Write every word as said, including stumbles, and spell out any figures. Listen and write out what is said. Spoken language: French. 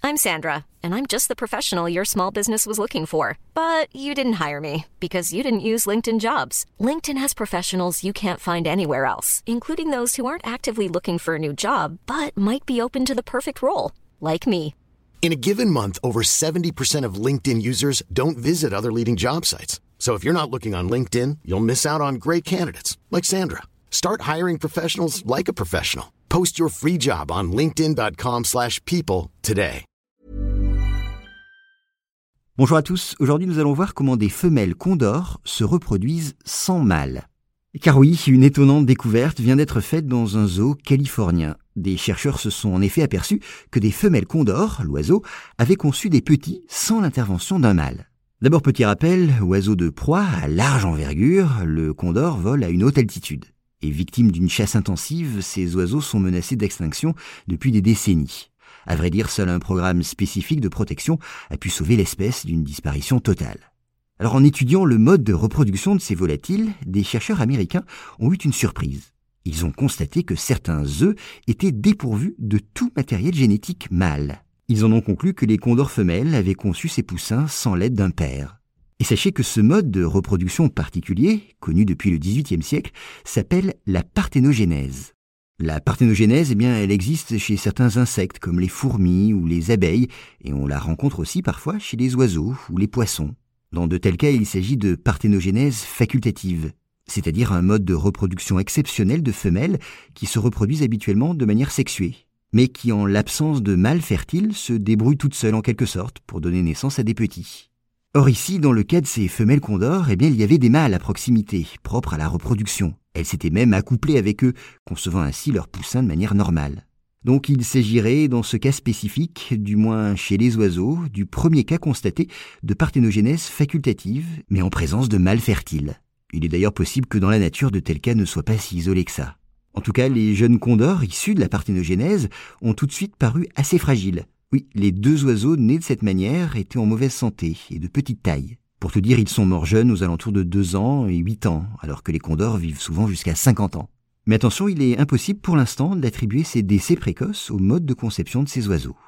I'm Sandra, and I'm just the professional your small business was looking for. But you didn't hire me because you didn't use LinkedIn Jobs. LinkedIn has professionals you can't find anywhere else, including those who aren't actively looking for a new job, but might be open to the perfect role, like me. In a given month, over seventy percent of LinkedIn users don't visit other leading job sites. So if you're not looking on LinkedIn, you'll miss out on great candidates like Sandra. Start hiring professionals like a professional. Post your free job on linkedin dot com slash people today. Bonjour à tous, aujourd'hui nous allons voir comment des femelles condors se reproduisent sans mâle. Car oui, une étonnante découverte vient d'être faite dans un zoo californien. Des chercheurs se sont en effet aperçus que des femelles condors, l'oiseau, avaient conçu des petits sans l'intervention d'un mâle. D'abord, petit rappel, oiseau de proie à large envergure, le condor vole à une haute altitude. Et victime d'une chasse intensive, ces oiseaux sont menacés d'extinction depuis des décennies. À vrai dire, seul un programme spécifique de protection a pu sauver l'espèce d'une disparition totale. Alors en étudiant le mode de reproduction de ces volatiles, des chercheurs américains ont eu une surprise. Ils ont constaté que certains œufs étaient dépourvus de tout matériel génétique mâle. Ils en ont conclu que les condors femelles avaient conçu ces poussins sans l'aide d'un père. Et sachez que ce mode de reproduction particulier, connu depuis le dix-huitième siècle, s'appelle la parthénogénèse. La parthénogénèse, eh bien, elle existe chez certains insectes comme les fourmis ou les abeilles, et on la rencontre aussi parfois chez les oiseaux ou les poissons. Dans de tels cas, il s'agit de parthénogénèse facultative, c'est-à-dire un mode de reproduction exceptionnel de femelles qui se reproduisent habituellement de manière sexuée, mais qui, en l'absence de mâles fertiles, se débrouillent toutes seules en quelque sorte pour donner naissance à des petits. Or ici, dans le cas de ces femelles condors, eh bien, il y avait des mâles à proximité, propres à la reproduction. Elles s'étaient même accouplées avec eux, concevant ainsi leurs poussins de manière normale. Donc il s'agirait, dans ce cas spécifique, du moins chez les oiseaux, du premier cas constaté de parthénogénèse facultative, mais en présence de mâles fertiles. Il est d'ailleurs possible que dans la nature de tels cas ne soient pas si isolés que ça. En tout cas, les jeunes condors issus de la parthénogénèse ont tout de suite paru assez fragiles. Oui, les deux oiseaux nés de cette manière étaient en mauvaise santé et de petite taille. Pour te dire, ils sont morts jeunes aux alentours de deux ans et huit ans, alors que les condors vivent souvent jusqu'à cinquante ans. Mais attention, il est impossible pour l'instant d'attribuer ces décès précoces au mode de conception de ces oiseaux.